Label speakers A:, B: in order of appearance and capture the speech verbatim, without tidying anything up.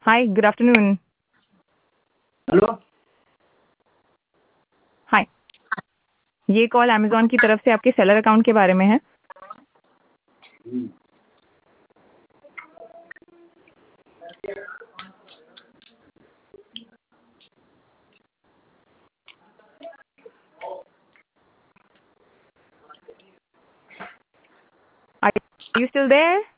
A: Hi, good afternoon.
B: Hello
A: hi, ये call Amazon की तरफ से आपके सेलर अकाउंट के बारे में है। Are you still there?